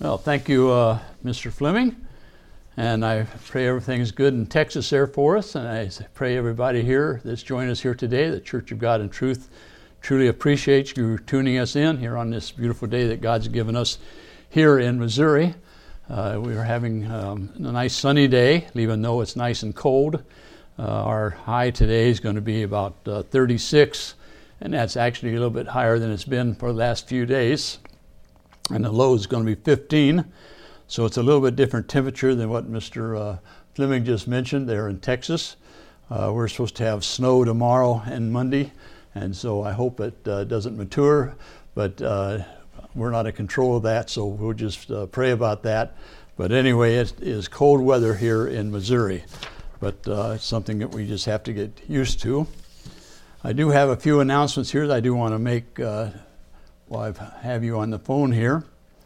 Well, thank you, Mr. Fleming. And I pray everything's good in Texas there for us. And I pray everybody here that's joined us here today, the Church of God in Truth, truly appreciates you tuning us in here on this beautiful day that God's given us here in Missouri. We are having a nice sunny day, even though it's nice and cold. Our high today is going to be about 36, and that's actually a little bit higher than it's been for the last few days. And the low is going to be 15, so it's a little bit different temperature than what Mr. Fleming just mentioned there in Texas. We're supposed to have snow tomorrow and Monday, and so I hope it doesn't mature, but we're not in control of that, so we'll just pray about that. But anyway, it is cold weather here in Missouri, but it's something that we just have to get used to. I do have a few announcements here that I do want to make while I have you on the phone here.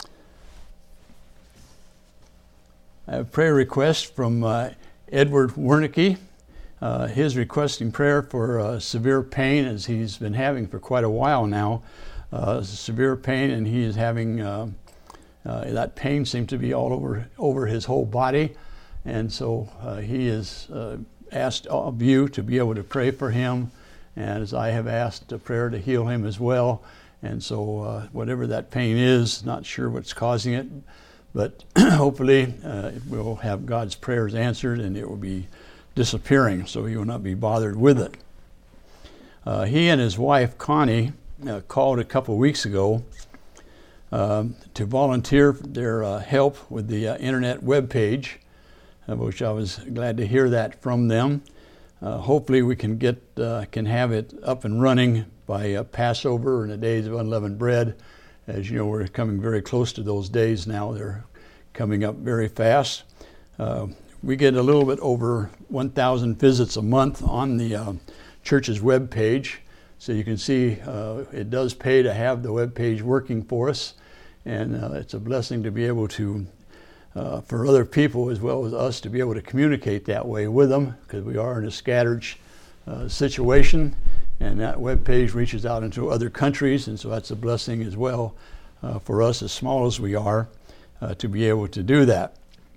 I have a prayer request from Edward Wernicke. His requesting prayer for severe pain, as he's been having for quite a while now. Severe pain, and he is having that pain seems to be all over his whole body, and so he is asked of you to be able to pray for him, and as I have asked a prayer to heal him as well. And so whatever that pain is, not sure what's causing it, but hopefully we'll have God's prayers answered and it will be disappearing, so he will not be bothered with it. He and his wife, Connie, called a couple of weeks ago to volunteer their help with the internet web page, which I was glad to hear that from them. Hopefully we can have it up and running by Passover and the days of unleavened bread. As you know, we're coming very close to those days now. They're coming up very fast. We get a little bit over 1,000 visits a month on the church's web page. So you can see it does pay to have the web page working for us. And it's a blessing to be able to, for other people as well as us, to be able to communicate that way with them, because we are in a scattered situation. And that web page reaches out into other countries, and so that's a blessing as well for us, as small as we are, to be able to do that.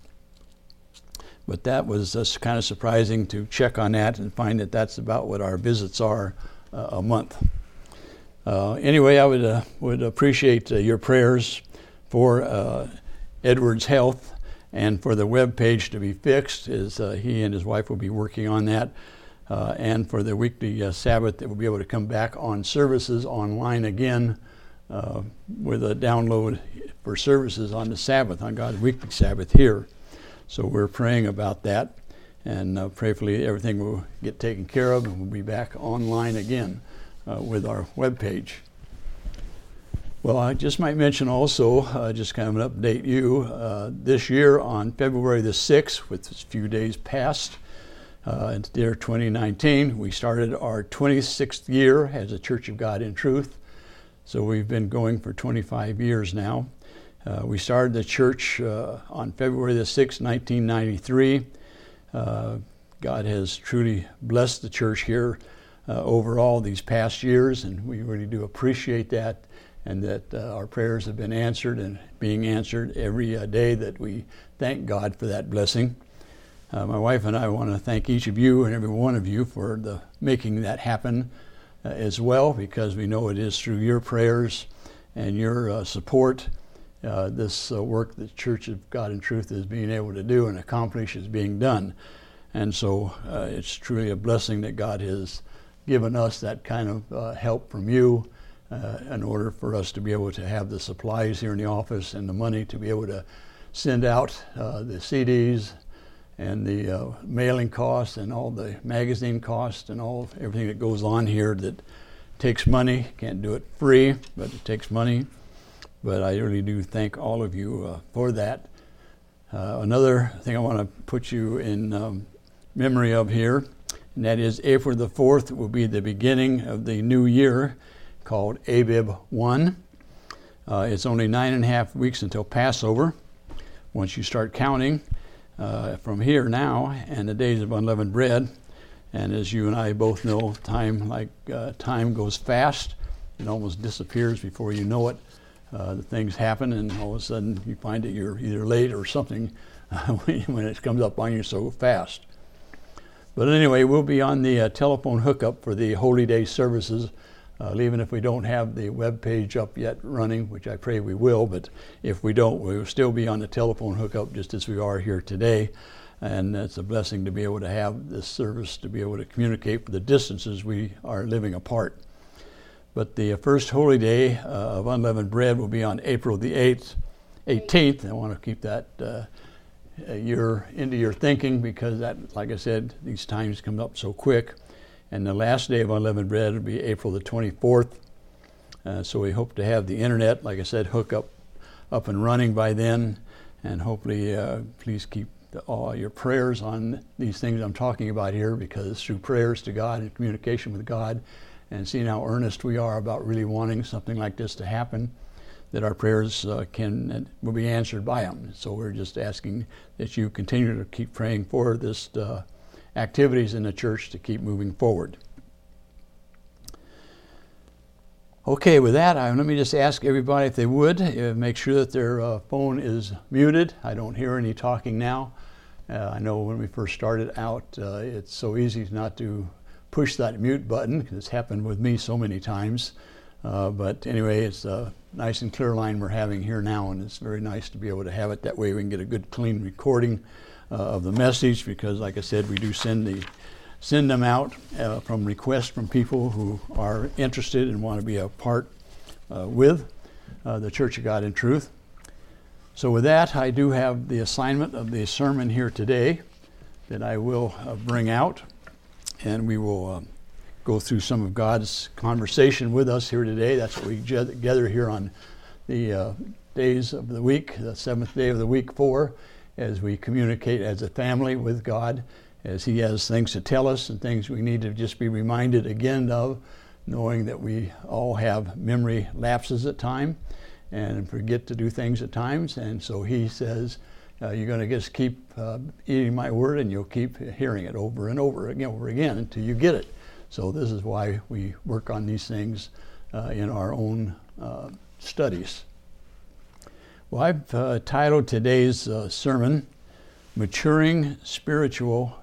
But that was just kind of surprising to check on that and find that that's about what our visits are a month. Anyway, I would appreciate your prayers for Edward's health and for the web page to be fixed, as he and his wife will be working on that. And for the weekly Sabbath, that we'll be able to come back on services online again with a download for services on the Sabbath, on God's weekly Sabbath here. So we're praying about that, and prayerfully everything will get taken care of, and we'll be back online again with our webpage. Well, I just might mention also, just kind of an update you, this year on February the 6th, with a few days past, in the year 2019, we started our 26th year as a Church of God in Truth. So we've been going for 25 years now. We started the church on February the 6th, 1993. God has truly blessed the church here over all these past years, and we really do appreciate that, and that our prayers have been answered and being answered every day, that we thank God for that blessing. My wife and I want to thank each of you and every one of you for making that happen as well, because we know it is through your prayers and your support this work that Church of God in Truth is being able to do and accomplish is being done. And so it's truly a blessing that God has given us that kind of help from you in order for us to be able to have the supplies here in the office and the money to be able to send out the CDs and the mailing costs and all the magazine costs and everything that goes on here that takes money. Can't do it free, but it takes money. But I really do thank all of you for that. Another thing I want to put you in memory of here, and that is April the 4th will be the beginning of the new year called Abib 1. It's only 9.5 weeks until Passover. Once you start counting from here now and the days of unleavened bread, and as you and I both know, time goes fast. It almost disappears before you know it. The things happen, and all of a sudden you find that you're either late or something when it comes up on you so fast. But anyway, we'll be on the telephone hookup for the Holy Day services, even if we don't have the web page up yet running, which I pray we will. But if we don't, we will still be on the telephone hookup just as we are here today. And it's a blessing to be able to have this service, to be able to communicate for the distances we are living apart. But the first Holy Day of Unleavened Bread will be on April the 18th. I want to keep that into your thinking, because that, like I said, these times come up so quick. And the last day of Unleavened Bread will be April the 24th. So we hope to have the internet, like I said, hook up and running by then. And hopefully, please keep all your prayers on these things I'm talking about here, because through prayers to God and communication with God, and seeing how earnest we are about really wanting something like this to happen, that our prayers will be answered by Him. So we're just asking that you continue to keep praying for this activities in the church to keep moving forward. Okay, with that, let me just ask everybody if they would make sure that their phone is muted. I don't hear any talking now. I know when we first started out, it's so easy not to push that mute button, because it's happened with me so many times. But anyway, it's a nice and clear line we're having here now, and it's very nice to be able to have it that way. We can get a good, clean recording of the message, because, like I said, we do send them out from requests from people who are interested and want to be a part with the Church of God in Truth. So with that, I do have the assignment of the sermon here today that I will bring out, and we will go through some of God's conversation with us here today. That's what we gather here on the days of the week, the seventh day of the week as we communicate as a family with God, as He has things to tell us and things we need to just be reminded again of, knowing that we all have memory lapses at times and forget to do things at times. And so He says, you're going to just keep eating my word, and you'll keep hearing it over and over again until you get it. So this is why we work on these things in our own studies. Well, I've titled today's sermon, Measuring Spiritual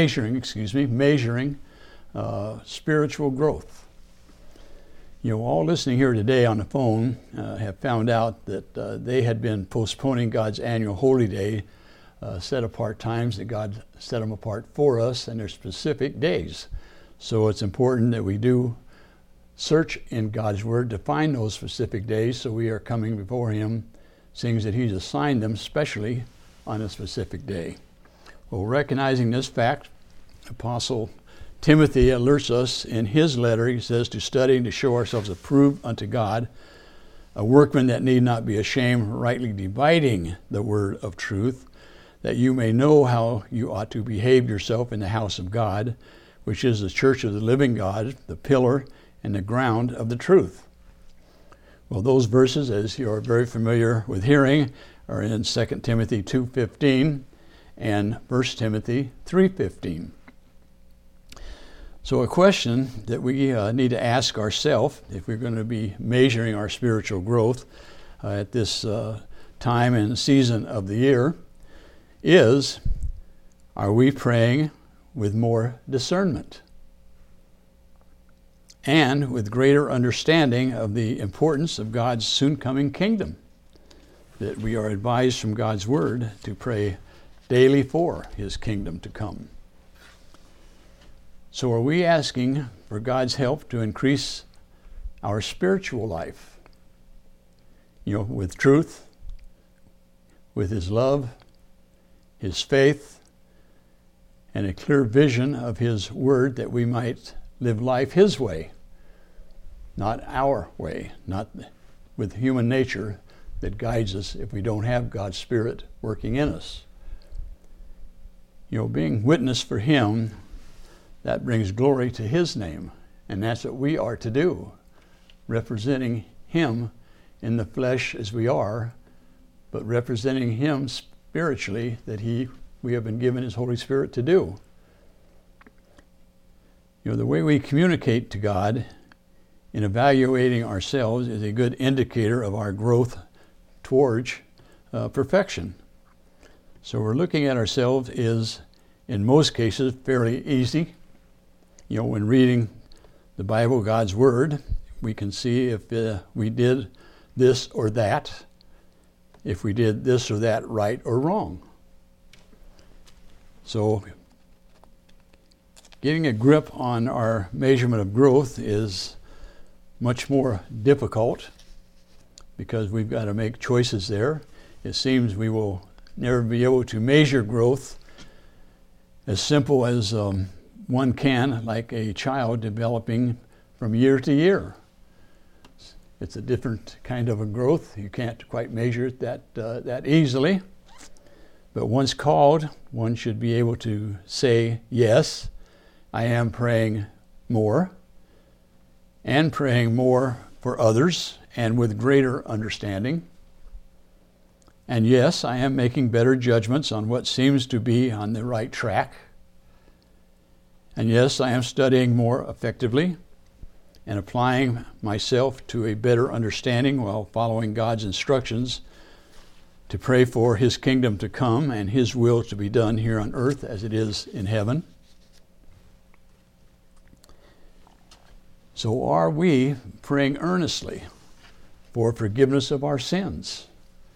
Growth. All listening here today on the phone have found out that they had been postponing God's annual Holy Day, set apart times that God set them apart for us, and their specific days. So it's important that we do search in God's Word to find those specific days, so we are coming before Him, seeing that He's assigned them specially on a specific day. Well, recognizing this fact, Apostle Timothy alerts us in his letter. He says to study and to show ourselves approved unto God, a workman that need not be ashamed, rightly dividing the word of truth, that you may know how you ought to behave yourself in the house of God, which is the church of the living God, the pillar and the ground of the truth. Well, those verses, as you are very familiar with hearing, are in 2 Timothy 2:15 and 1 Timothy 3:15. So a question that we need to ask ourselves, if we're going to be measuring our spiritual growth at this time and season of the year, is, are we praying with more discernment and with greater understanding of the importance of God's soon coming kingdom, that we are advised from God's Word to pray daily for His kingdom to come? So are we asking for God's help to increase our spiritual life, with truth, with His love, His faith, and a clear vision of His Word, that we might live life His way, not our way, not with human nature that guides us if we don't have God's Spirit working in us. Being witness for Him, that brings glory to His name, and that's what we are to do, representing Him in the flesh as we are, but representing Him spiritually, that we have been given His Holy Spirit to do. The way we communicate to God in evaluating ourselves is a good indicator of our growth towards perfection. So we're looking at ourselves is, in most cases, fairly easy. When reading the Bible, God's Word, we can see if we did this or that, if we did this or that right or wrong. So getting a grip on our measurement of growth is much more difficult because we've got to make choices there. It seems we will never be able to measure growth as simple as one can, like a child developing from year to year. It's a different kind of a growth. You can't quite measure it that easily. But once called, one should be able to say, yes, I am praying more, and praying more for others, and with greater understanding. And yes, I am making better judgments on what seems to be on the right track. And yes, I am studying more effectively and applying myself to a better understanding while following God's instructions to pray for His kingdom to come and His will to be done here on earth as it is in heaven. So are we praying earnestly for forgiveness of our sins?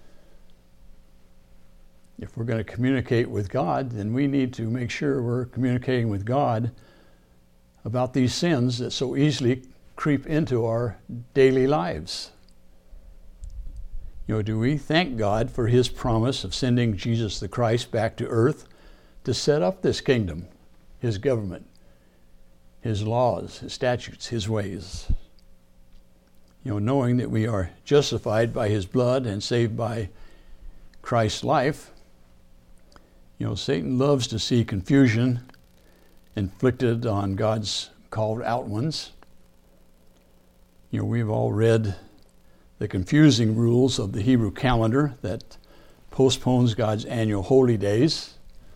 If we're going to communicate with God, then we need to make sure we're communicating with God about these sins that so easily creep into our daily lives. Do we thank God for His promise of sending Jesus the Christ back to earth to set up this kingdom, His government, His laws, His statutes, His ways? Knowing that we are justified by His blood and saved by Christ's life, Satan loves to see confusion inflicted on God's called out ones. We've all read the confusing rules of the Hebrew calendar that postpones God's annual holy days.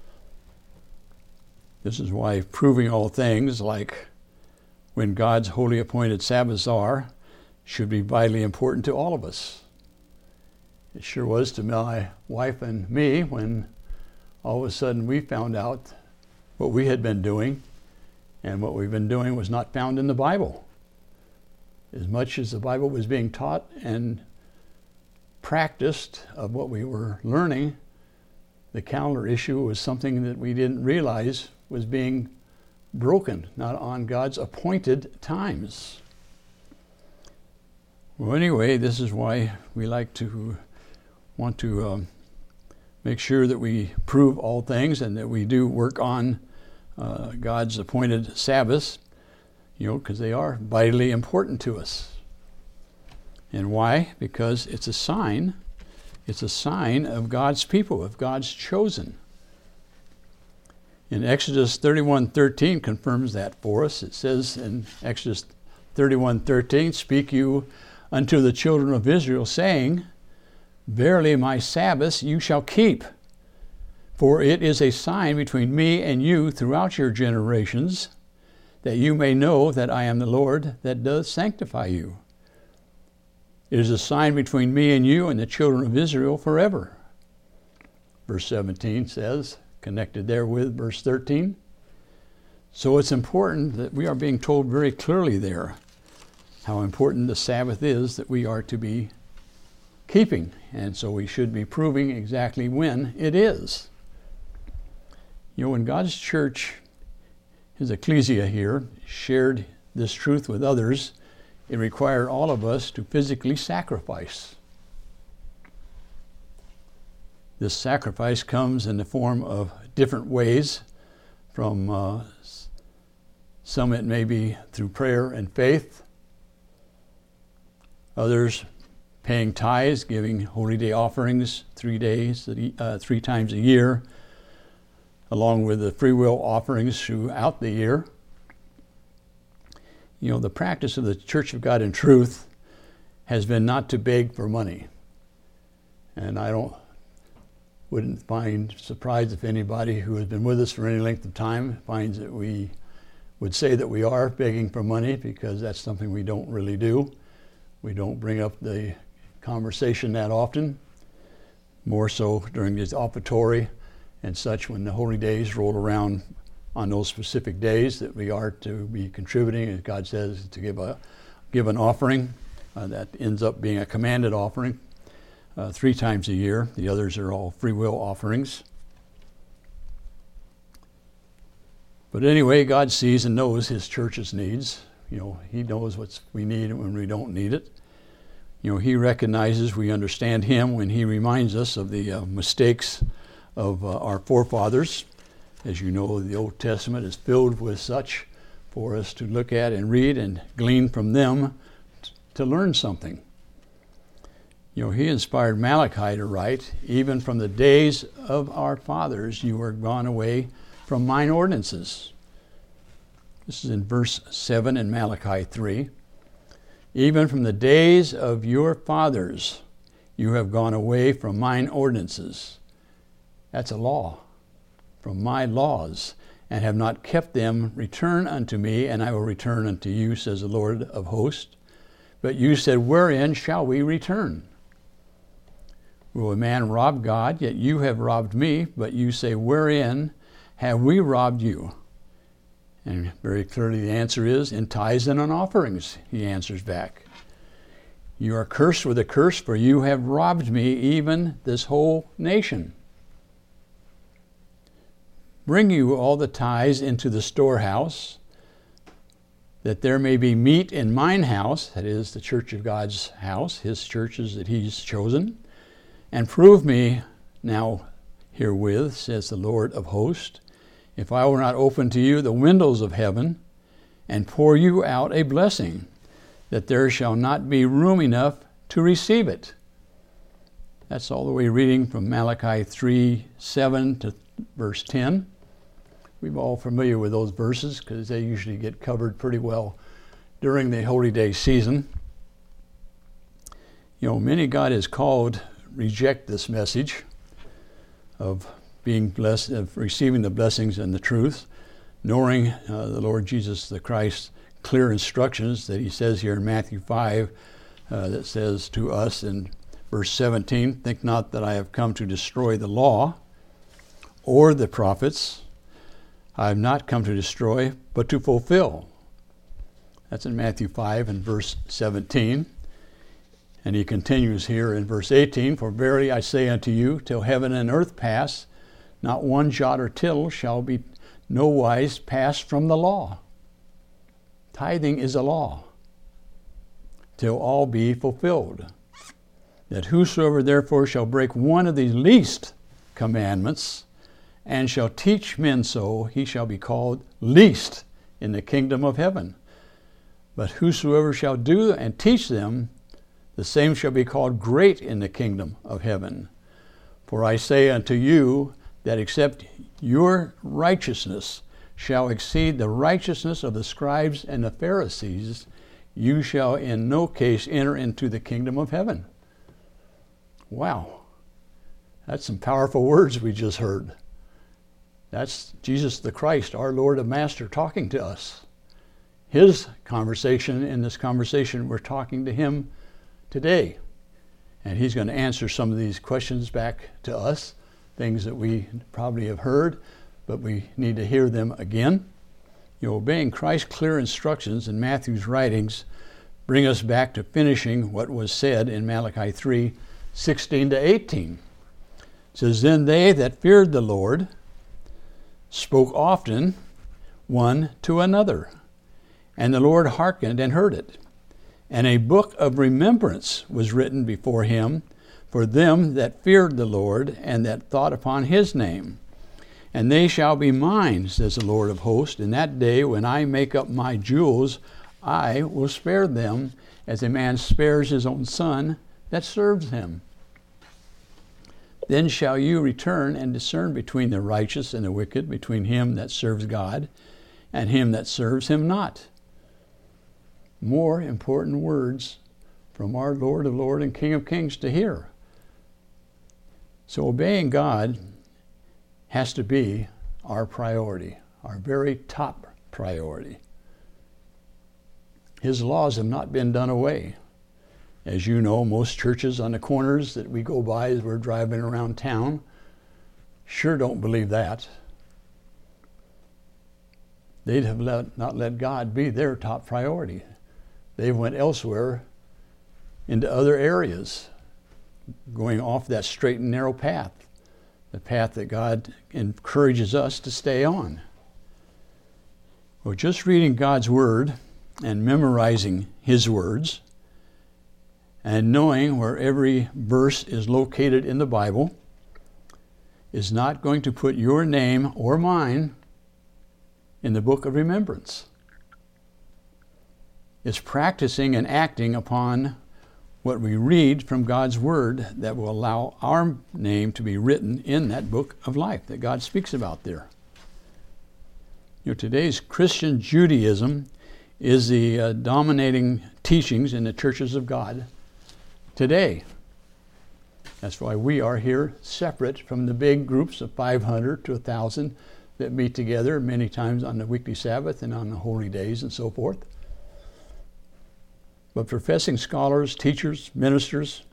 This is why proving all things, like when God's holy appointed Sabbaths are, should be vitally important to all of us. It sure was to my wife and me when all of a sudden we found out what we had been doing, and what we've been doing was not found in the Bible. As much as the Bible was being taught and practiced of what we were learning, the calendar issue was something that we didn't realize was being broken, not on God's appointed times. Well, anyway, this is why we want to make sure that we prove all things and that we do work on God's appointed Sabbaths, because they are vitally important to us. And why? Because it's a sign of God's people, of God's chosen. In Exodus 31:13 confirms that for us. It says in Exodus 31:13, "Speak you unto the children of Israel, saying, Verily my Sabbaths you shall keep, for it is a sign between me and you throughout your generations, that you may know that I am the Lord that does sanctify you. It is a sign between me and you and the children of Israel forever." Verse 17 says, connected there with verse 13. So it's important that we are being told very clearly there how important the Sabbath is that we are to be keeping. And so we should be proving exactly when it is. When God's church, His ecclesia here, shared this truth with others, it required all of us to physically sacrifice. This sacrifice comes in the form of different ways. From some it may be through prayer and faith. Others paying tithes, giving holy day offerings 3 times a year, along with the free will offerings throughout the year. The practice of the Church of God in Truth has been not to beg for money. And I wouldn't find surprised if anybody who has been with us for any length of time finds that we would say that we are begging for money, because that's something we don't really do. We don't bring up the conversation that often, more so during the offertory and such, when the holy days roll around on those specific days, that we are to be contributing, as God says, to give an offering that ends up being a commanded offering 3 times a year. The others are all free will offerings. But anyway, God sees and knows his church's needs. He knows what we need and when we don't need it. He recognizes we understand him when he reminds us of the mistakes of our forefathers. As you know, the Old Testament is filled with such for us to look at and read and glean from them to learn something. He inspired Malachi to write, "Even from the days of our fathers you were gone away from mine ordinances." This is in verse 7 in Malachi 3. "Even from the days of your fathers you have gone away from mine ordinances." That's a law. "From my laws, and have not kept them. Return unto me, and I will return unto you, says the Lord of hosts. But you said, wherein shall we return? Will a man rob God? Yet you have robbed me. But you say, wherein have we robbed you? And very clearly the answer is, in tithes and on offerings, he answers back. You are cursed with a curse, for you have robbed me, even this whole nation. Bring you all the tithes into the storehouse, that there may be meat in mine house, that is the church of God's house, his churches that he's chosen, and prove me now herewith, says the Lord of hosts, if I will not open to you the windows of heaven and pour you out a blessing, that there shall not be room enough to receive it. That's all the way reading from Malachi 3:7 to verse 10. We're all familiar with those verses because they usually get covered pretty well during the Holy Day season. Many God has called reject this message of being blessed, of receiving the blessings and the truth, knowing the Lord Jesus the Christ's clear instructions that he says here in Matthew 5, that says to us in verse 17, think not that I have come to destroy the law or the prophets. I have not come to destroy, but to fulfill. That's in Matthew 5 and verse 17. And he continues here in verse 18, for verily I say unto you, till heaven and earth pass, not one jot or tittle shall be no wise passed from the law. Tithing is a law, till all be fulfilled. That whosoever therefore shall break one of these least commandments, and shall teach men so, he shall be called least in the kingdom of heaven. But whosoever shall do and teach them, the same shall be called great in the kingdom of heaven. For I say unto you, that except your righteousness shall exceed the righteousness of the scribes and the Pharisees, you shall in no case enter into the kingdom of heaven. Wow, that's some powerful words we just heard. That's Jesus the Christ, our Lord and Master, talking to us. His conversation, in this conversation, we're talking to him today. And he's going to answer some of these questions back to us, things that we probably have heard, but we need to hear them again. Obeying Christ's clear instructions in Matthew's writings bring us back to finishing what was said in Malachi 3:16 to 18. It says, then they that feared the Lord spoke often one to another, and the Lord hearkened and heard it. And a book of remembrance was written before him for them that feared the Lord and that thought upon his name. And they shall be mine, says the Lord of hosts, in that day when I make up my jewels, I will spare them as a man spares his own son that serves him. Then shall you return and discern between the righteous and the wicked, between him that serves God and him that serves him not. More important words from our Lord of Lords and King of Kings to hear. So obeying God has to be our priority, our very top priority. His laws have not been done away. As you know, most churches on the corners that we go by as we're driving around town sure don't believe that. They have not let God be their top priority. They went elsewhere into other areas, going off that straight and narrow path, the path that God encourages us to stay on. Well, just reading God's Word and memorizing His words and knowing where every verse is located in the Bible is not going to put your name or mine in the book of remembrance. It's practicing and acting upon what we read from God's Word that will allow our name to be written in that book of life that God speaks about there. You know, today's Christian Judaism is the dominating teachings in the churches of God today. That's why we are here separate from the big groups of 500 to 1,000 that meet together many times on the weekly Sabbath and on the holy days and so forth. But professing scholars, teachers, ministers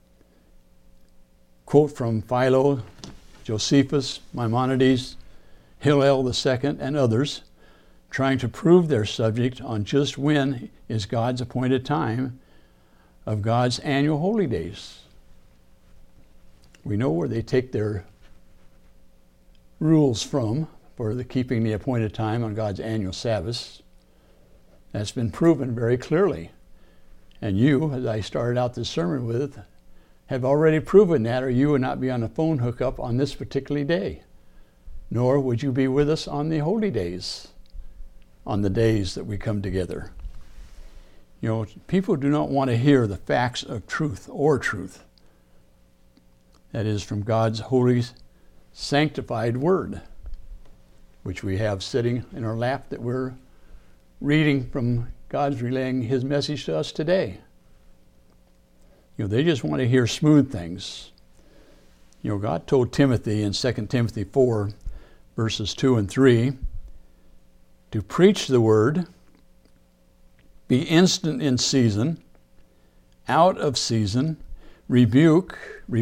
quote from Philo, Josephus, Maimonides, Hillel II, and others, trying to prove their subject on just when is God's appointed time of God's annual holy days. We know where they take their rules from for keeping the appointed time on God's annual Sabbaths. That's been proven very clearly. And you, as I started out this sermon with, have already proven that, or you would not be on a phone hookup on this particular day. Nor would you be with us on the holy days, on the days that we come together. You know, people do not want to hear the facts of truth or truth. That is from God's holy, sanctified Word, which we have sitting in our lap that we're reading from. God's relaying His message to us today. You know, they just want to hear smooth things. You know, God told Timothy in 2 Timothy 4, verses 2 and 3, to preach the word, be instant in season, out of season, reprove,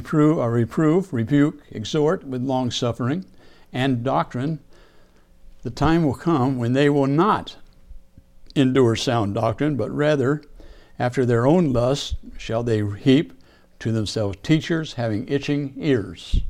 exhort with long suffering and doctrine. The time will come when they will not endure sound doctrine, but rather, after their own lust, shall they heap to themselves teachers having itching ears.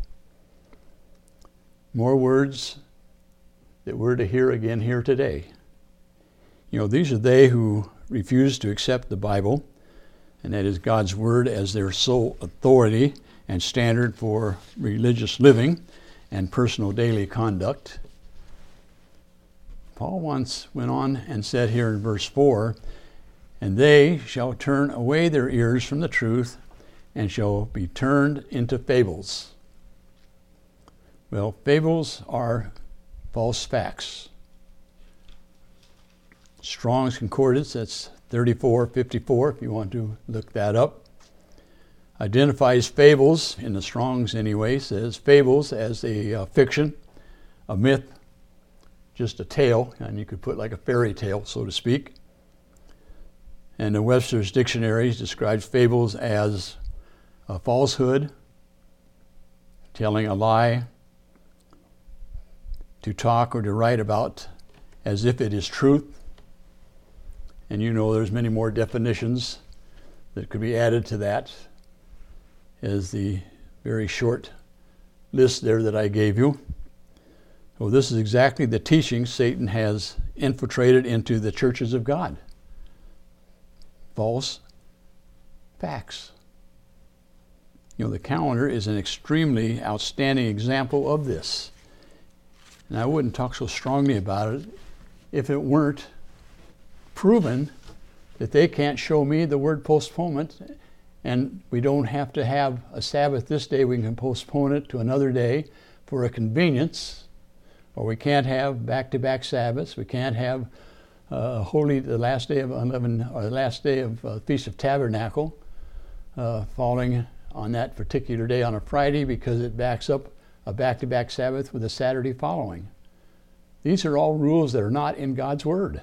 More words that we're to hear again here today. You know, these are they who refuse to accept the Bible, and that is God's Word as their sole authority and standard for religious living and personal daily conduct. Paul once went on and said here in verse 4, and they shall turn away their ears from the truth and shall be turned into fables. Well, fables are false facts. Strong's Concordance, that's 3454, if you want to look that up, identifies fables, in the Strong's anyway, says fables as a fiction, a myth, just a tale, and you could put like a fairy tale, so to speak. And the Webster's Dictionary describes fables as a falsehood, telling a lie, to talk or to write about as if it is truth. And you know there's many more definitions that could be added to that, as the very short list there that I gave you. Well, this is exactly the teaching Satan has infiltrated into the churches of God. False facts. You know, the calendar is an extremely outstanding example of this. And I wouldn't talk so strongly about it if it weren't proven that they can't show me the word postponement, and we don't have to have a Sabbath this day. We can postpone it to another day for a convenience. Or we can't have back-to-back Sabbaths. We can't have the last day of unleavened, or the last day of Feast of Tabernacle falling on that particular day on a Friday, because it backs up a back-to-back Sabbath with a Saturday following. These are all rules that are not in God's Word.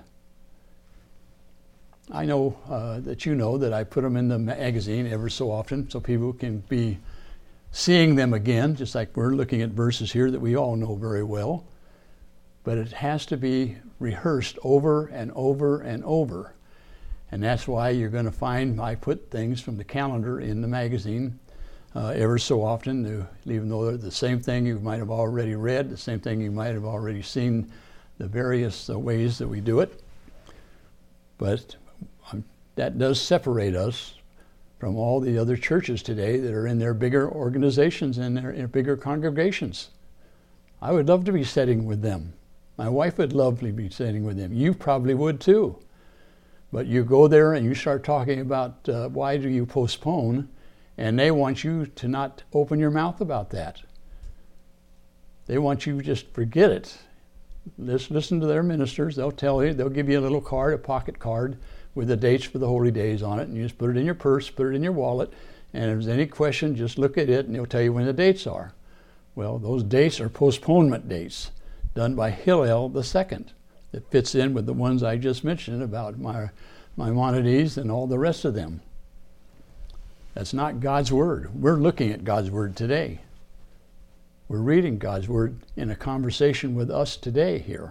I know that you know that I put them in the magazine ever so often so people can be seeing them again, just like we're looking at verses here that we all know very well. But it has to be rehearsed over and over and over. And that's why you're going to find I put things from the calendar in the magazine ever so often, even though they're the same thing you might have already read, the same thing you might have already seen, the various ways that we do it. But that does separate us from all the other churches today that are in their bigger organizations and their bigger congregations. I would love to be sitting with them. My wife would love to be sitting with them. You probably would too. But you go there and you start talking about why do you postpone, and they want you to not open your mouth about that. They want you to just forget it. Listen to their ministers. They'll tell you, they'll give you a little card, a pocket card, with the dates for the holy days on it, and you just put it in your purse, put it in your wallet, and if there's any question, just look at it and they'll tell you when the dates are. Well, those dates are postponement dates done by Hillel II. That fits in with the ones I just mentioned about Maimonides and all the rest of them. That's not God's Word. We're looking at God's Word today. We're reading God's Word in a conversation with us today here.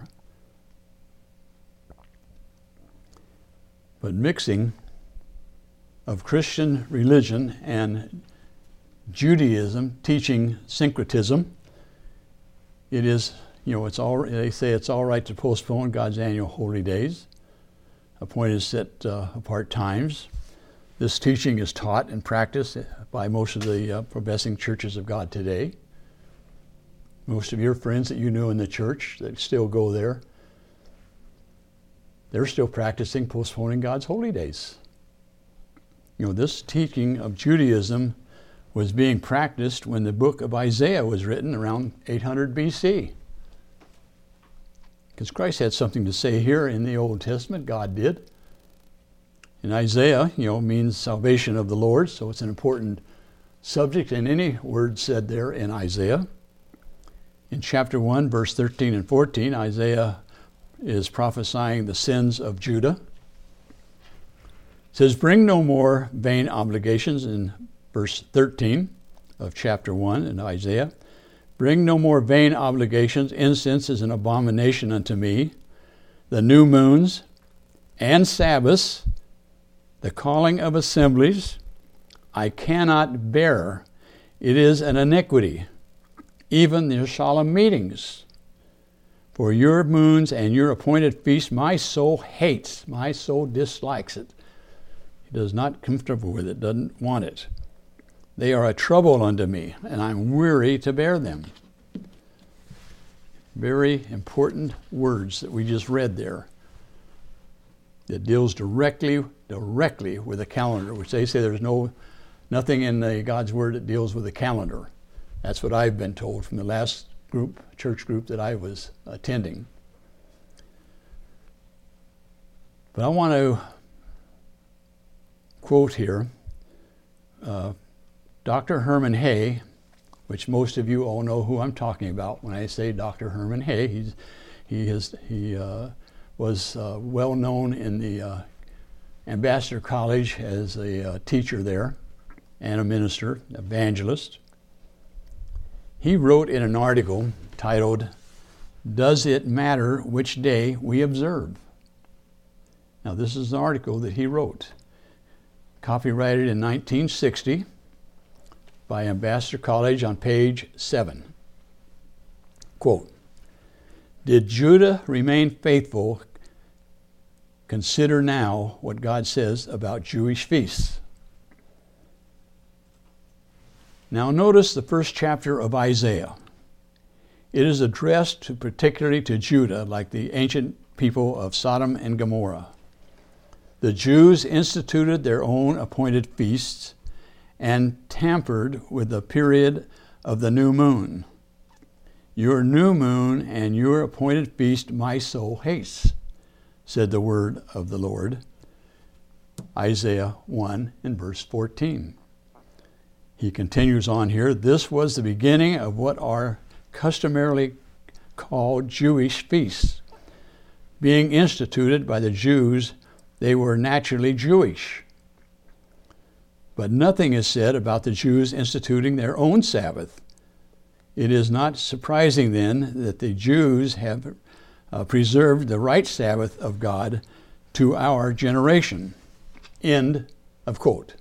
But mixing of Christian religion and Judaism, teaching syncretism, it is, it's they say it's all right to postpone God's annual holy days, appointed set apart times. This teaching is taught and practiced by most of the professing churches of God today. Most of your friends that you knew in the church that still go there, they're still practicing postponing God's holy days. This teaching of Judaism was being practiced when the book of Isaiah was written around 800 BC. Because Christ had something to say here in the Old Testament, God did. And Isaiah, means salvation of the Lord, so it's an important subject in any word said there in Isaiah. In chapter 1, verse 13 and 14, Isaiah is prophesying the sins of Judah. It says, bring no more vain obligations in verse 13 of chapter 1 in Isaiah. Bring no more vain obligations. Incense is an abomination unto me. The new moons and Sabbaths, the calling of assemblies, I cannot bear. It is an iniquity. Even your solemn meetings. For your moons and your appointed feasts, my soul hates, my soul dislikes it. He does not comfortable with it, doesn't want it. They are a trouble unto me, and I'm weary to bear them. Very important words that we just read there. That deals directly with the calendar, which they say there's nothing in God's Word that deals with the calendar. That's what I've been told from the last church group that I was attending. But I want to quote here Dr. Herman Hay, which most of you all know who I'm talking about when I say Dr. Herman Hay. He was well known in the Ambassador College as a teacher there and a minister, evangelist. He wrote in an article titled, Does It Matter Which Day We Observe? Now this is an article that he wrote, copyrighted in 1960 by Ambassador College on page 7. Quote, did Judah remain faithful? Consider now what God says about Jewish feasts. Now notice the first chapter of Isaiah. It is addressed particularly to Judah, like the ancient people of Sodom and Gomorrah. The Jews instituted their own appointed feasts and tampered with the period of the new moon. Your new moon and your appointed feast my soul hates, said the word of the Lord. Isaiah 1 and verse 14. He continues on here, this was the beginning of what are customarily called Jewish feasts. Being instituted by the Jews, they were naturally Jewish. But nothing is said about the Jews instituting their own Sabbath. It is not surprising then that the Jews have preserved the right Sabbath of God to our generation. End of quote.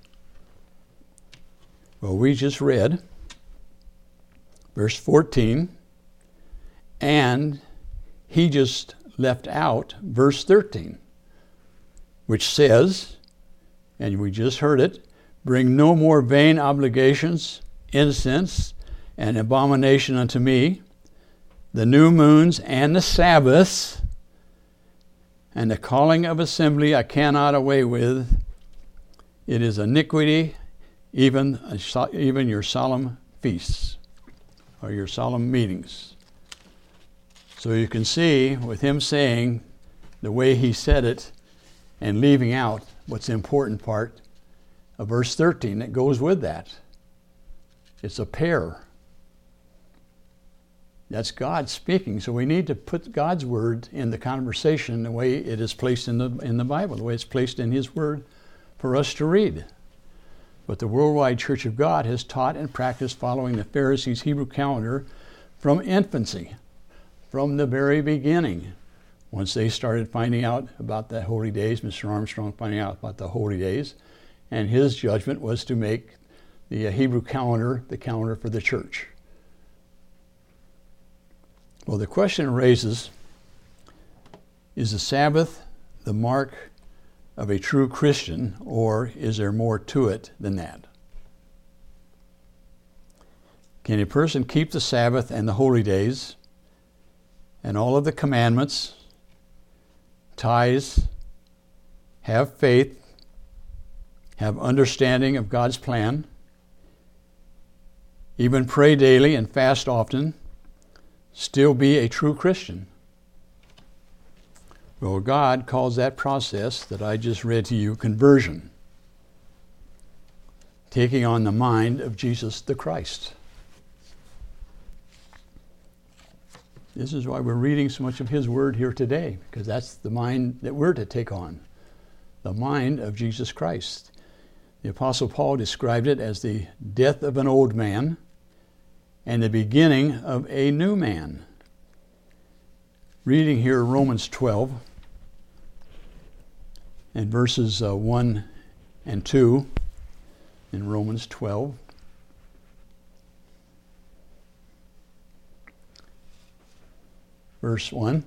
Well, we just read verse 14, and he just left out verse 13, which says, and we just heard it, bring no more vain obligations, incense, and abomination unto me, the new moons and the Sabbaths, and the calling of assembly I cannot away with. It is iniquity, even your solemn feasts, or your solemn meetings. So you can see with him saying the way he said it and leaving out what's the important part of verse 13 that goes with that. It's a pair. That's God speaking. So we need to put God's word in the conversation the way it is placed in the Bible, the way it's placed in his word for us to read. But the Worldwide Church of God has taught and practiced following the Pharisees' Hebrew calendar from infancy, from the very beginning. Once they started finding out about the holy days, Mr. Armstrong finding out about the holy days, and his judgment was to make the Hebrew calendar the calendar for the church. Well, the question raises, is the Sabbath the mark of a true Christian, or is there more to it than that? Can a person keep the Sabbath and the holy days and all of the commandments, tithes, have faith, have understanding of God's plan, even pray daily and fast often, still be a true Christian? Well, God calls that process that I just read to you conversion, taking on the mind of Jesus the Christ. This is why we're reading so much of his word here today, because that's the mind that we're to take on, the mind of Jesus Christ. The Apostle Paul described it as the death of an old man and the beginning of a new man. Reading here Romans 12 and verses 1 and 2 in Romans 12. Verse 1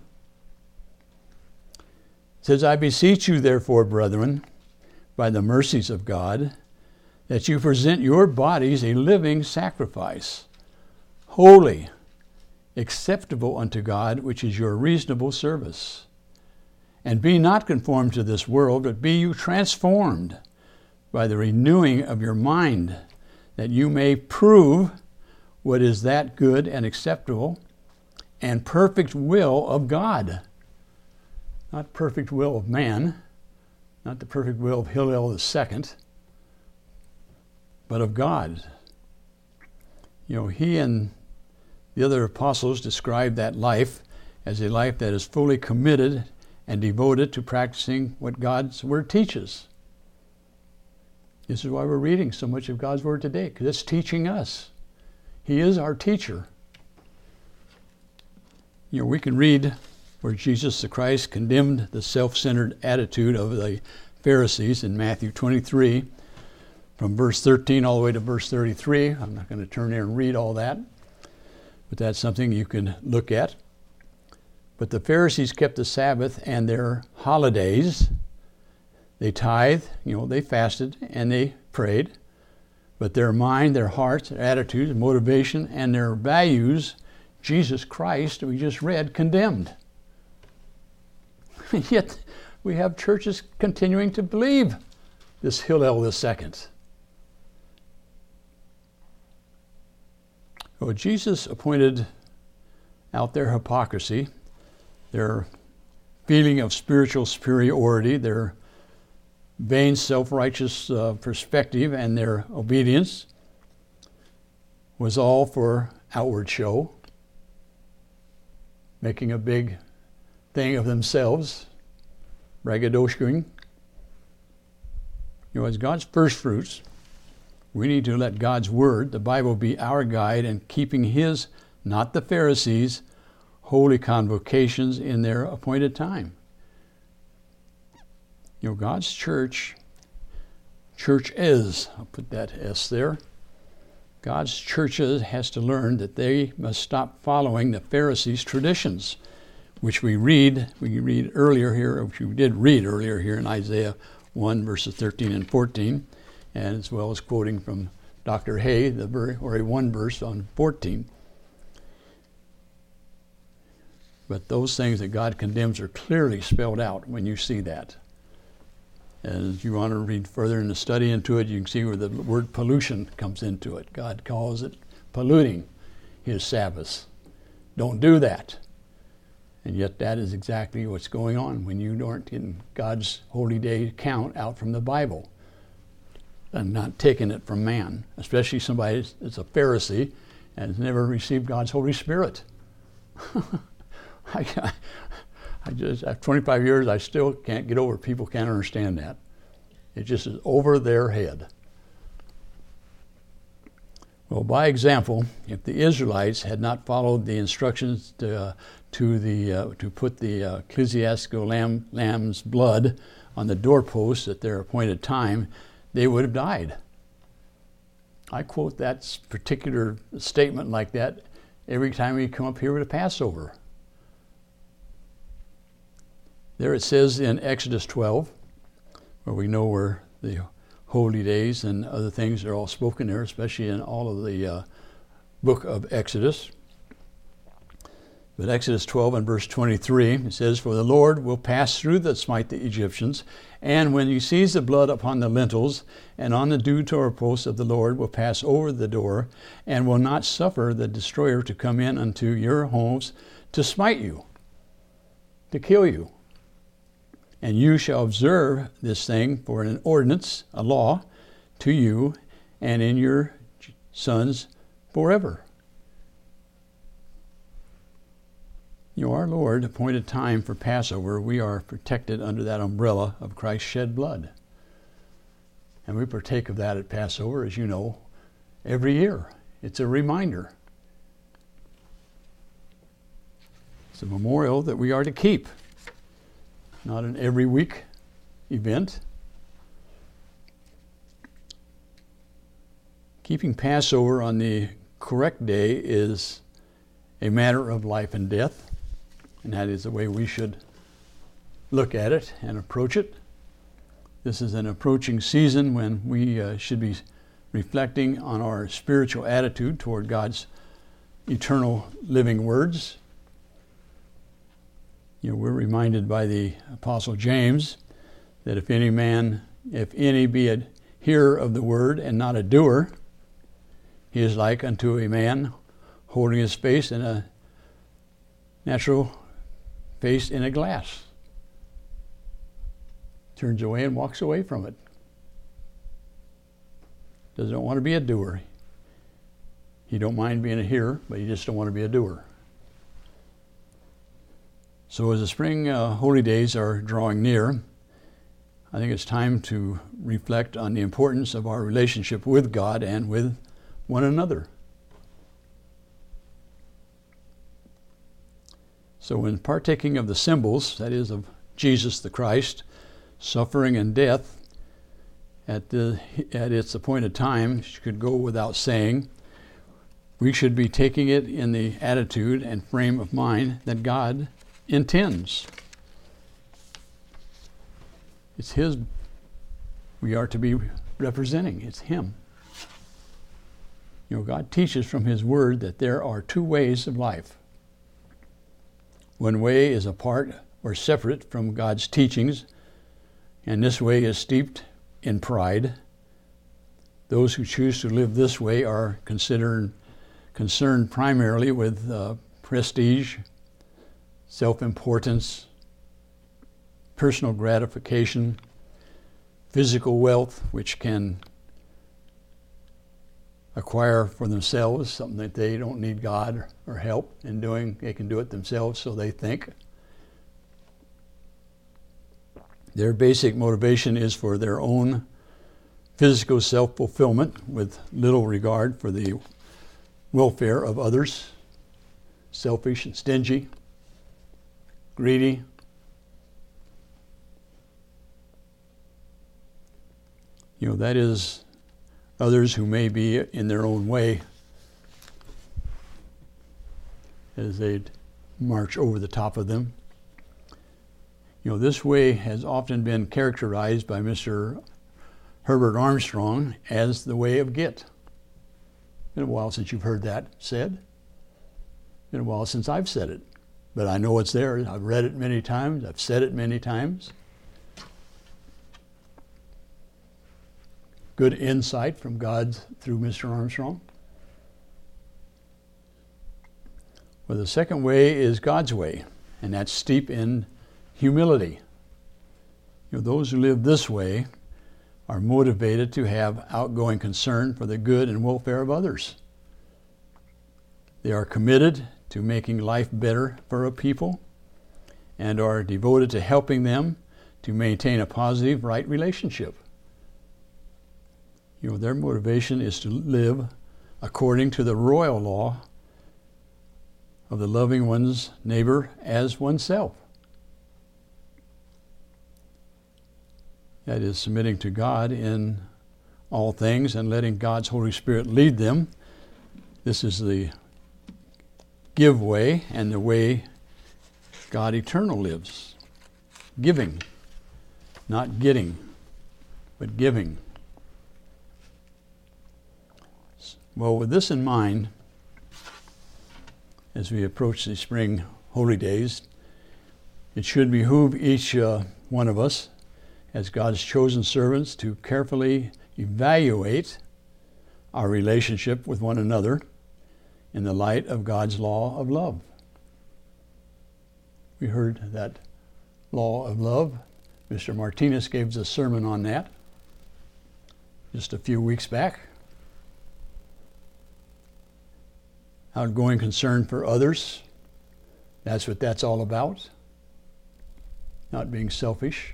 says, I beseech you therefore, brethren, by the mercies of God, that you present your bodies a living sacrifice, holy, acceptable unto God, which is your reasonable service. And be not conformed to this world, but be you transformed by the renewing of your mind, that you may prove what is that good and acceptable and perfect will of God. Not perfect will of man, not the perfect will of Hillel II, but of God. You know, he and the other apostles described that life as a life that is fully committed and devoted to practicing what God's word teaches. This is why we're reading so much of God's word today, because it's teaching us. He is our teacher. You know, we can read where Jesus the Christ condemned the self-centered attitude of the Pharisees in Matthew 23, from verse 13 all the way to verse 33. I'm not going to turn there and read all that, but that's something you can look at. But the Pharisees kept the Sabbath and their holidays. They tithed, they fasted, and they prayed. But their mind, their hearts, their attitudes, motivation, and their values, Jesus Christ, we just read, condemned. And yet we have churches continuing to believe this Hillel II. Well, Jesus pointed out their hypocrisy, their feeling of spiritual superiority, their vain self-righteous perspective, and their obedience was all for outward show. making a big thing of themselves, braggadocioing. As God's first fruits, we need to let God's Word, the Bible, be our guide in keeping His, not the Pharisees', holy convocations in their appointed time. God's church is, I'll put that S there, God's churches has to learn that they must stop following the Pharisees' traditions, which we did read earlier here in Isaiah 1, verses 13 and 14, and as well as quoting from Dr. Hay, the very one verse on 14. But those things that God condemns are clearly spelled out when you see that. And if you want to read further in the study into it, you can see where the word pollution comes into it. God calls it polluting His Sabbaths. Don't do that. And yet that is exactly what's going on when you aren't getting God's holy day count out from the Bible and not taking it from man, especially somebody that's a Pharisee and has never received God's Holy Spirit. I just, after 25 years, I still can't get over people can't understand that. It just is over their head. Well, by example, if the Israelites had not followed the instructions to put the ecclesiastical lamb's blood on the doorposts at their appointed time, they would have died. I quote that particular statement like that every time we come up here with a Passover. There it says in Exodus 12, where we know where the holy days and other things are all spoken there, especially in all of the book of Exodus. But Exodus 12 and verse 23, it says, "For the Lord will pass through to smite the Egyptians, and when he sees the blood upon the lintels and on the doorposts of the Lord will pass over the door, and will not suffer the destroyer to come in unto your homes to smite you, to kill you. And you shall observe this thing for an ordinance, a law, to you and in your sons forever." Our Lord appointed time for Passover. We are protected under that umbrella of Christ's shed blood. And we partake of that at Passover, as you know, every year. It's a reminder. It's a memorial that we are to keep. Not an every week event. Keeping Passover on the correct day is a matter of life and death, and that is the way we should look at it and approach it. This is an approaching season when we should be reflecting on our spiritual attitude toward God's eternal living words. We're reminded by the Apostle James that if any be a hearer of the word and not a doer, he is like unto a man holding his face in a natural face in a glass. Turns away and walks away from it. Doesn't want to be a doer. He don't mind being a hearer, but he just don't want to be a doer. So as the spring holy days are drawing near, I think it's time to reflect on the importance of our relationship with God and with one another. So in partaking of the symbols, that is of Jesus the Christ, suffering and death, at its appointed time, should go without saying, we should be taking it in the attitude and frame of mind that God intends. It's His we are to be representing. It's Him. God teaches from His Word that there are two ways of life. One way is apart or separate from God's teachings, and this way is steeped in pride. Those who choose to live this way are concerned primarily with prestige, self-importance, personal gratification, physical wealth, which can acquire for themselves something that they don't need God or help in doing. They can do it themselves, so they think. Their basic motivation is for their own physical self-fulfillment with little regard for the welfare of others. Selfish and stingy, greedy. That is others who may be in their own way as they march over the top of them. This way has often been characterized by Mr. Herbert Armstrong as the way of get. Been a while since you've heard that said. Been a while since I've said it. But I know it's there. I've read it many times. I've said it many times. Good insight from God through Mr. Armstrong. Well, the second way is God's way, and that's steep in humility. Those who live this way are motivated to have outgoing concern for the good and welfare of others. They are committed to making life better for a people and are devoted to helping them to maintain a positive, right relationship. Their motivation is to live according to the royal law of the loving one's neighbor as oneself. That is submitting to God in all things and letting God's Holy Spirit lead them. This is the give way and the way God eternal lives. Giving, not getting, but giving. Well, with this in mind, as we approach the spring holy days, it should behoove each one of us as God's chosen servants to carefully evaluate our relationship with one another in the light of God's law of love. We heard that law of love. Mr. Martinez gave us a sermon on that just a few weeks back. Outgoing concern for others. That's what that's all about. Not being selfish.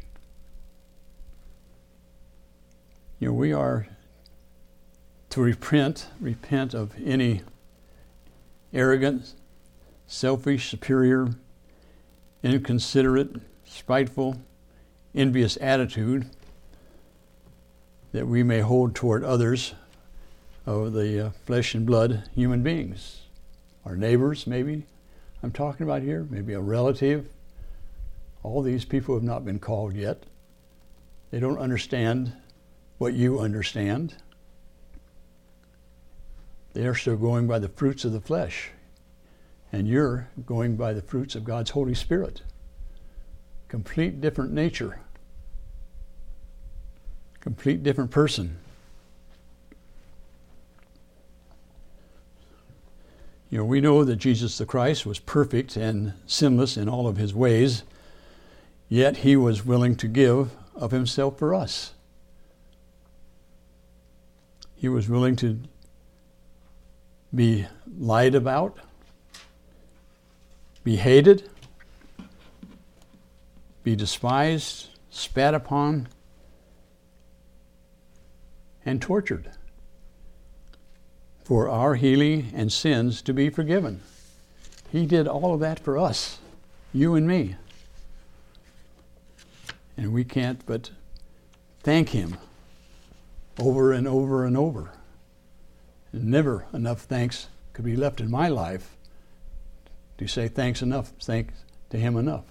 We are to repent of any arrogant, selfish, superior, inconsiderate, spiteful, envious attitude that we may hold toward others of the flesh and blood human beings. Our neighbors, maybe, I'm talking about here, maybe a relative. All these people have not been called yet. They don't understand what you understand. They are still going by the fruits of the flesh, and you're going by the fruits of God's Holy Spirit. Complete different nature. Complete different person. We know that Jesus the Christ was perfect and sinless in all of his ways, yet he was willing to give of himself for us. He was willing to be lied about, be hated, be despised, spat upon, and tortured for our healing and sins to be forgiven. He did all of that for us, you and me. And we can't but thank him over and over and over. And never enough thanks could be left in my life to say thanks to him enough.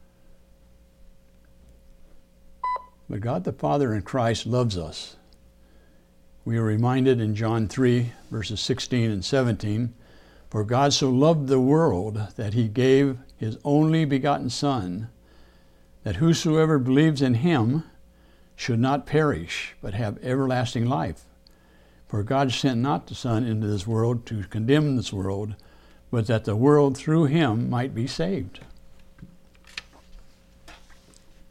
But God the Father in Christ loves us. We are reminded in John 3, verses 16 and 17, "For God so loved the world that he gave his only begotten Son, that whosoever believes in him should not perish, but have everlasting life. For God sent not the Son into this world to condemn this world, but that the world through him might be saved."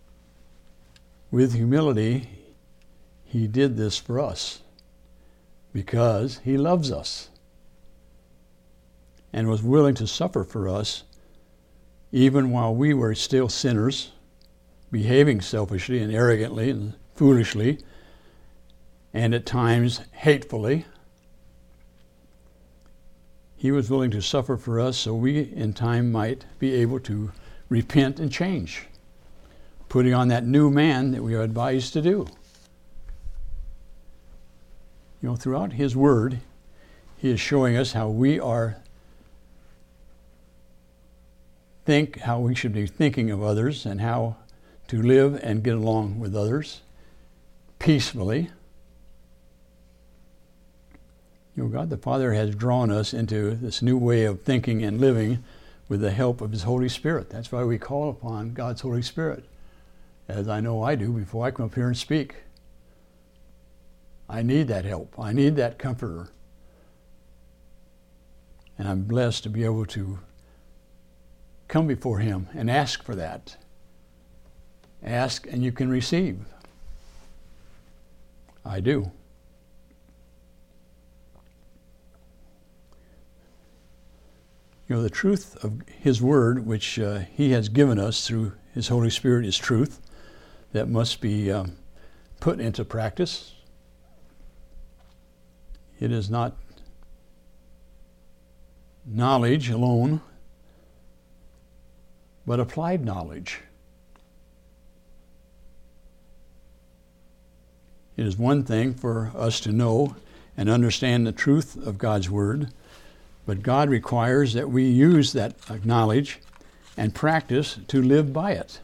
With humility, he did this for us. because he loves us and was willing to suffer for us even while we were still sinners, behaving selfishly and arrogantly and foolishly, and at times hatefully. He was willing to suffer for us so we in time might be able to repent and change, putting on that new man that we are advised to do. You know, throughout his word, he is showing us how we should be thinking of others and how to live and get along with others peacefully. You know, God the Father has drawn us into this new way of thinking and living with the help of his Holy Spirit. That's why we call upon God's Holy Spirit, as I know I do before I come up here and speak. I need that help. I need that comforter. And I'm blessed to be able to come before him and ask for that. Ask and you can receive. I do. You know, the truth of his word, which he has given us through his Holy Spirit, is truth that must be put into practice. It is not knowledge alone, but applied knowledge. It is one thing for us to know and understand the truth of God's word, but God requires that we use that knowledge and practice to live by it.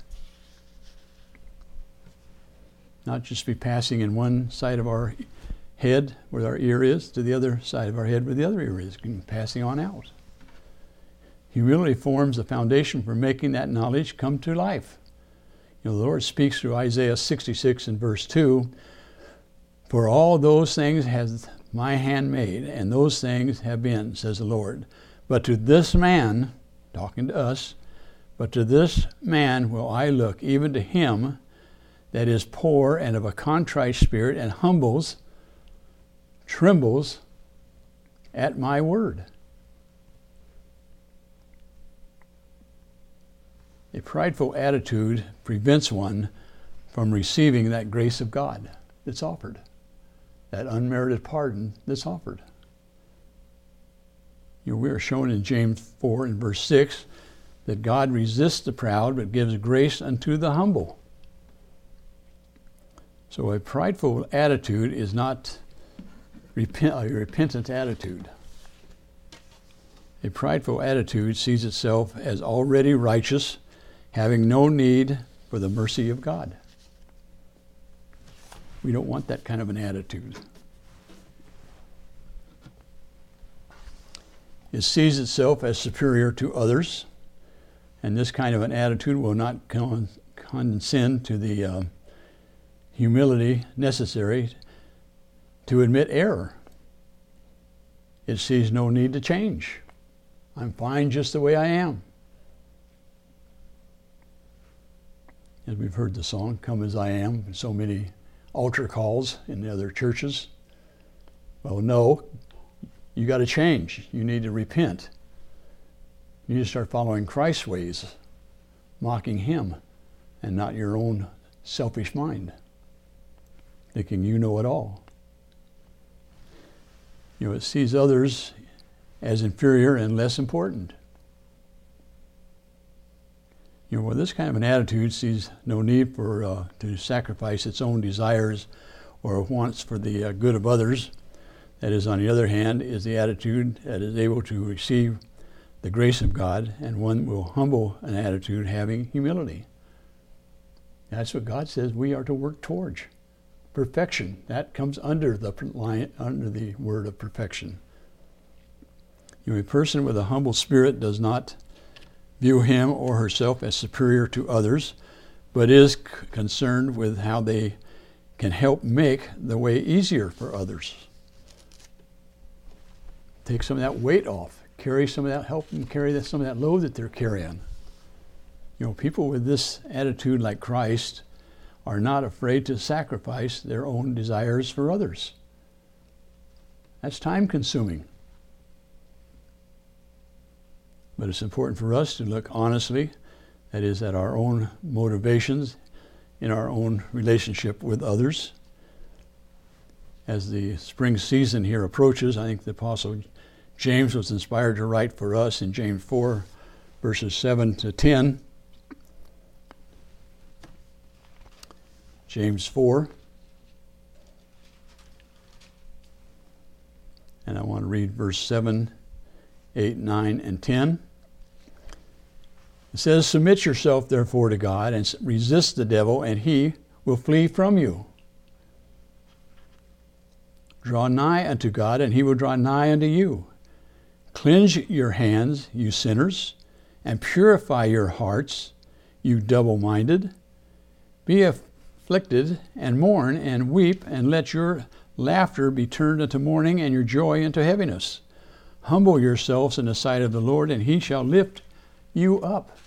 Not just be passing in one side of our head where our ear is to the other side of our head where the other ear is, and passing on out. Humility forms the foundation for making that knowledge come to life. You know, the Lord speaks through Isaiah 66 and verse 2, "For all those things has my hand made, and those things have been, says the Lord. But to this man," talking to us, "but to this man will I look, even to him that is poor and of a contrite spirit, and trembles at my word." A prideful attitude prevents one from receiving that grace of God that's offered, that unmerited pardon that's offered. You know, we are shown in James 4 and verse 6 that God resists the proud but gives grace unto the humble. So a prideful attitude is not a repentant attitude. A prideful attitude sees itself as already righteous, having no need for the mercy of God. We don't want that kind of an attitude. It sees itself as superior to others, and this kind of an attitude will not condescend to the humility necessary to admit error. It sees no need to change. I'm fine just the way I am. As we've heard the song, "Come as I Am," and so many altar calls in the other churches. Well, no, you got to change. You need to repent. You need to start following Christ's ways, mocking him, and not your own selfish mind, thinking you know it all. You know, it sees others as inferior and less important. You know, well, this kind of an attitude sees no need for to sacrifice its own desires or wants for the good of others. That is, on the other hand, is the attitude that is able to receive the grace of God, and one will humble an attitude having humility. That's what God says we are to work towards. Perfection. That comes under the word of perfection. You know, a person with a humble spirit does not view him or herself as superior to others, but is concerned with how they can help make the way easier for others. Take some of that weight off, help them carry some of that load that they're carrying. You know, people with this attitude like Christ are not afraid to sacrifice their own desires for others. That's time consuming. But it's important for us to look honestly, that is, at our own motivations in our own relationship with others. As the spring season here approaches, I think the Apostle James was inspired to write for us in James 4, verses 7 to 10. James 4. And I want to read verse 7, 8, 9, and 10. It says, "Submit yourself therefore to God, and resist the devil, and he will flee from you. Draw nigh unto God, and he will draw nigh unto you. Cleanse your hands, you sinners, and purify your hearts, you double-minded. Be afflicted, and mourn, and weep, and let your laughter be turned into mourning, and your joy into heaviness. Humble yourselves in the sight of the Lord, and he shall lift you up."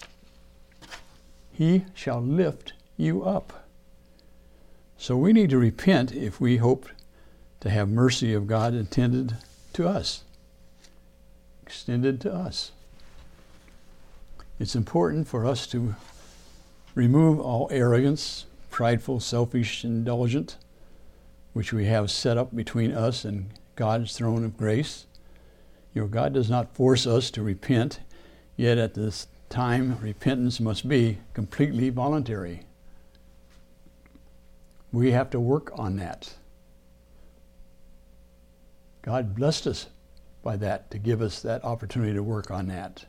He shall lift you up. So we need to repent if we hope to have mercy of God extended to us. It's important for us to remove all arrogance, prideful, selfish, indulgent, which we have set up between us and God's throne of grace. God does not force us to repent, yet at this time repentance must be completely voluntary. We have to work on that. God blessed us by that, to give us that opportunity to work on that.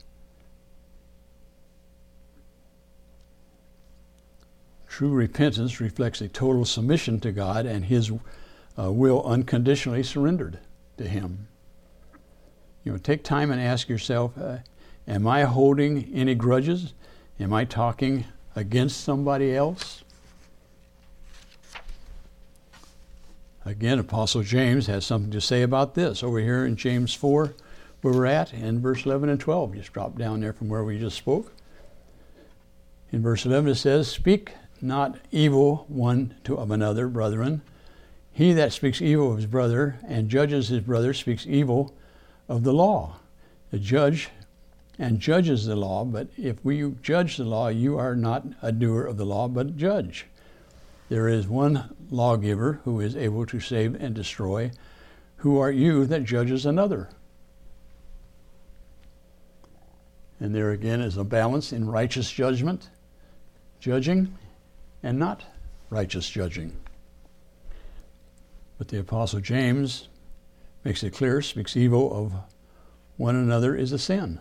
True repentance reflects a total submission to God and his will unconditionally surrendered to him. Take time and ask yourself, am I holding any grudges? Am I talking against somebody else? Again, Apostle James has something to say about this over here in James 4, where we're at, in verse 11 and 12. Just drop down there from where we just spoke. In verse 11 it says, "Speak not evil one of another, brethren. He that speaks evil of his brother and judges his brother speaks evil of the law. The judge and judges the law, but if we judge the law, you are not a doer of the law, but a judge. There is one lawgiver who is able to save and destroy. Who are you that judges another?" And there again is a balance in righteous judgment, judging, and not righteous judging. But the Apostle James makes it clear, speaks evil of one another is a sin.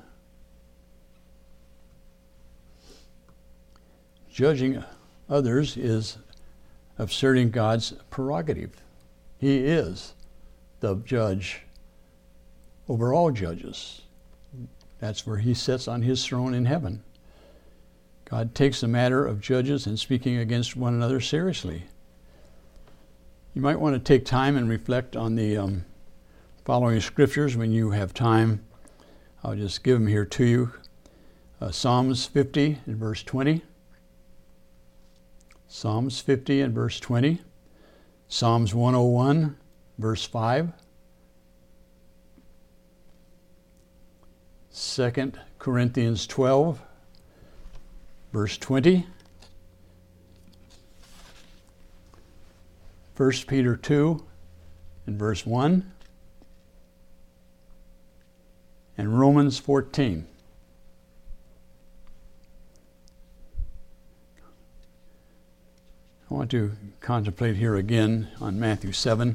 Judging others is asserting God's prerogative. He is the judge over all judges. That's where he sits on his throne in heaven. God takes the matter of judges and speaking against one another seriously. You might want to take time and reflect on the following scriptures when you have time. I'll just give them here to you. Psalms 50 and verse 20. Psalms 50 and verse 20. Psalms 101, verse 5. 2 Corinthians 12, verse 20. 1 Peter 2 and verse 1. And Romans 14. I want to contemplate here again on Matthew 7,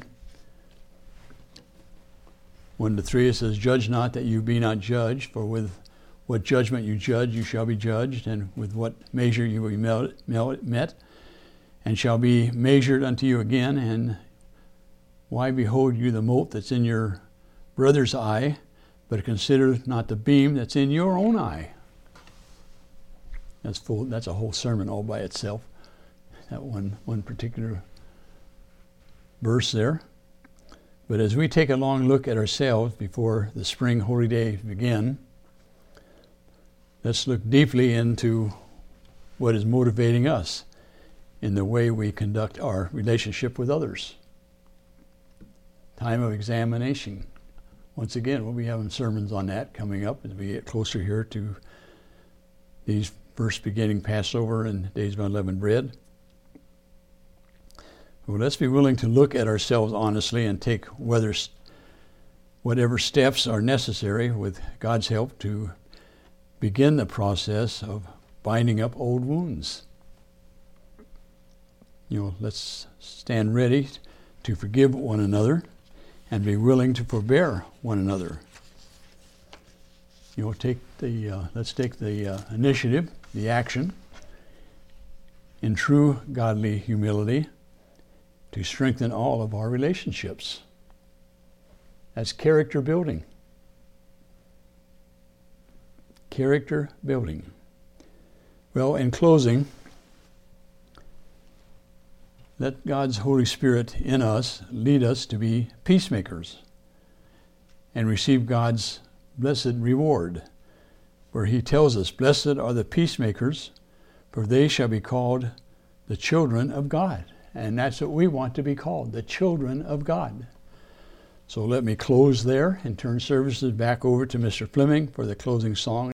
1-3. It says, "Judge not that you be not judged, for with what judgment you judge, you shall be judged, and with what measure you will be met, and shall be measured unto you again. And why behold you the mote that's in your brother's eye, but consider not the beam that's in your own eye?" That's a whole sermon all by itself. That one particular verse there. But as we take a long look at ourselves before the spring holy days begin, let's look deeply into what is motivating us in the way we conduct our relationship with others. time of examination. Once again, we'll be having sermons on that coming up as we get closer here to these first beginning Passover and Days of Unleavened Bread. Well, let's be willing to look at ourselves honestly and take whatever steps are necessary with God's help to begin the process of binding up old wounds. Let's stand ready to forgive one another and be willing to forbear one another. Let's take the initiative, the action, in true godly humility to strengthen all of our relationships. That's character building. Character building. Well, in closing, let God's Holy Spirit in us lead us to be peacemakers and receive God's blessed reward, where he tells us, "Blessed are the peacemakers, for they shall be called the children of God." And that's what we want to be called, the children of God. So let me close there and turn services back over to Mr. Fleming for the closing song.